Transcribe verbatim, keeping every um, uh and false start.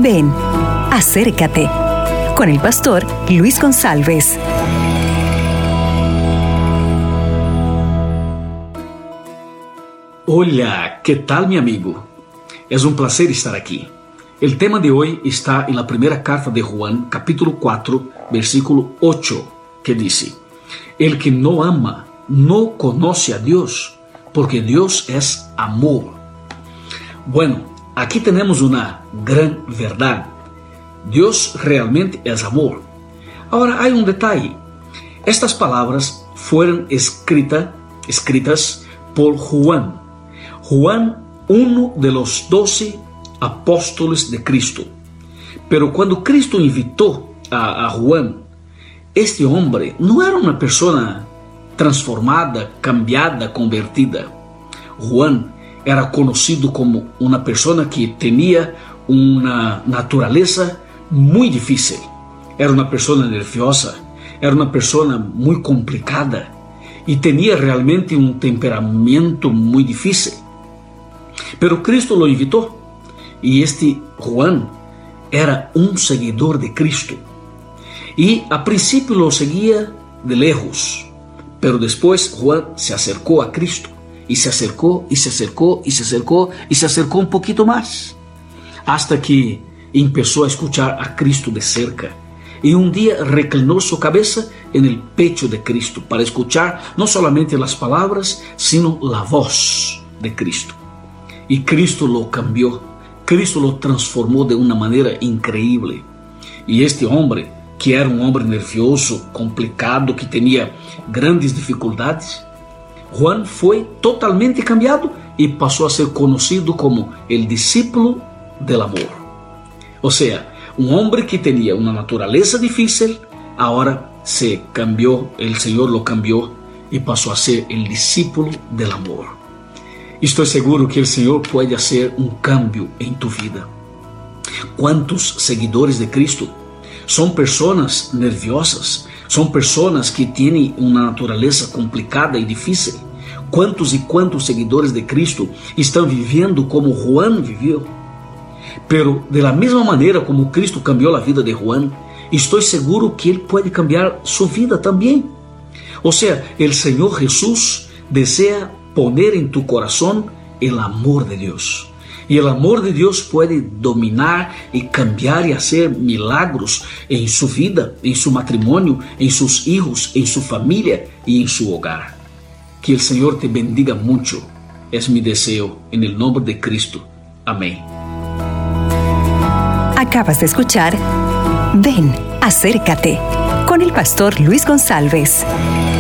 Ven, acércate con el pastor Luis González. Hola, ¿qué tal mi amigo? Es un placer estar aquí. El tema de hoy está en la primera carta de Juan, capítulo cuatro, versículo ocho, que dice: El que no ama no conoce a Dios, porque Dios es amor. Bueno, aquí tenemos una gran verdad. Dios realmente es amor. Ahora hay un detalle. Estas palabras fueron escrita, escritas por Juan. Juan, uno de los doce apóstoles de Cristo. Pero cuando Cristo invitó a, a Juan, este hombre no era una persona transformada, cambiada, convertida. Juan era conocido como una persona que tenía una naturaleza muy difícil. Era una persona nerviosa, era una persona muy complicada y tenía realmente un temperamento muy difícil. Pero Cristo lo invitó y este Juan era un seguidor de Cristo. Y a principio lo seguía de lejos, pero después Juan se acercó a Cristo y se acercó y se acercó y se acercó y se acercó un poquito más, hasta que empezó a escuchar a Cristo de cerca. Y un día reclinó su cabeza en el pecho de Cristo para escuchar no solamente las palabras, sino la voz de Cristo. Y Cristo lo cambió, Cristo lo transformó de una manera increíble. Y este hombre, que era un hombre nervioso, complicado, que tenía grandes dificultades, Juan fue totalmente cambiado y pasó a ser conocido como el discípulo del amor. O sea, un hombre que tenía una naturaleza difícil, ahora se cambió, el Señor lo cambió y pasó a ser el discípulo del amor. Estoy seguro que el Señor puede hacer un cambio en tu vida. ¿Cuántos seguidores de Cristo son personas nerviosas? Son personas que tienen una naturaleza complicada y difícil. ¿Cuántos y cuántos seguidores de Cristo están viviendo como Juan vivió? Pero de la misma manera como Cristo cambió la vida de Juan, estoy seguro que Él puede cambiar su vida también. O sea, el Señor Jesús desea poner en tu corazón el amor de Dios. Y el amor de Dios puede dominar y cambiar y hacer milagros en su vida, en su matrimonio, en sus hijos, en su familia y en su hogar. Que el Señor te bendiga mucho. Es mi deseo en el nombre de Cristo. Amén. Acabas de escuchar Ven, acércate con el pastor Luis González.